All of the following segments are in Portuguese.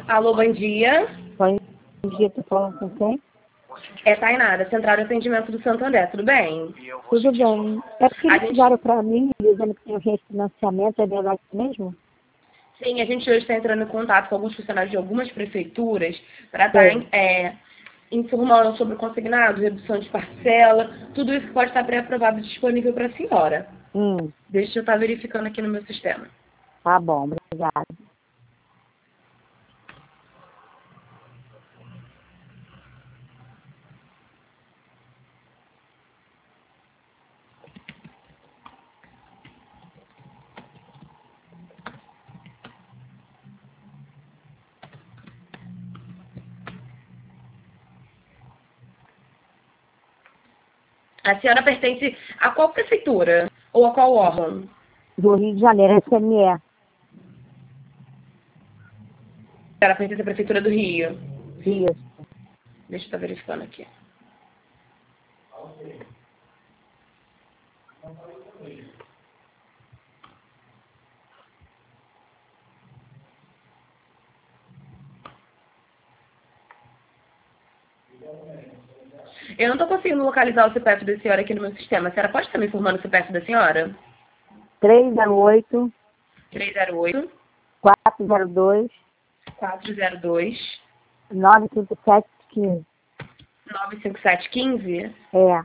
Alô, bom dia. Bom dia, tô falando com quem? É Tainara, Central de Atendimento do Santo André, tudo bem? Tudo bem. É porque A eles gente, ligaram para mim dizendo que tem um refinanciamento, é verdade mesmo? sim, a gente hoje está entrando em contato com alguns funcionários de algumas prefeituras para estar Sei. informando sobre o consignado, redução de parcela, tudo isso que pode estar pré-aprovado e disponível para a senhora. Deixa eu estar verificando aqui no meu sistema. Tá bom, obrigada. A senhora pertence a qual prefeitura? Ou a qual órgão? Do Rio de Janeiro, SME. A senhora pertence à Prefeitura do Rio. Isso. Deixa eu estar verificando aqui. Eu não estou conseguindo localizar o CPF da senhora aqui no meu sistema. A senhora pode estar me informando o CPF da senhora? 308 308 402 402 95715. 95715. É.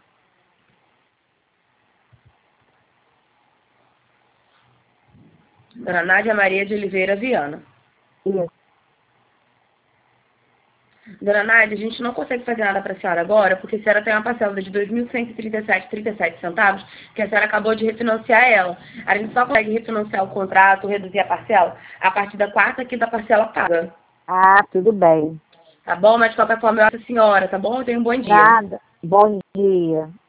Dona Nádia Maria de Oliveira Viana. Isso. Dona Nádia, a gente não consegue fazer nada para a senhora agora, porque a senhora tem uma parcela de R$ 2.137,37 que a senhora acabou de refinanciar ela. A gente só consegue refinanciar o contrato, reduzir a parcela, a partir da quarta quinta parcela paga. Ah, tudo bem. Tá bom? Mas de qualquer forma, eu acho a senhora, tá bom? Eu tenho um bom dia. Nada. Bom dia.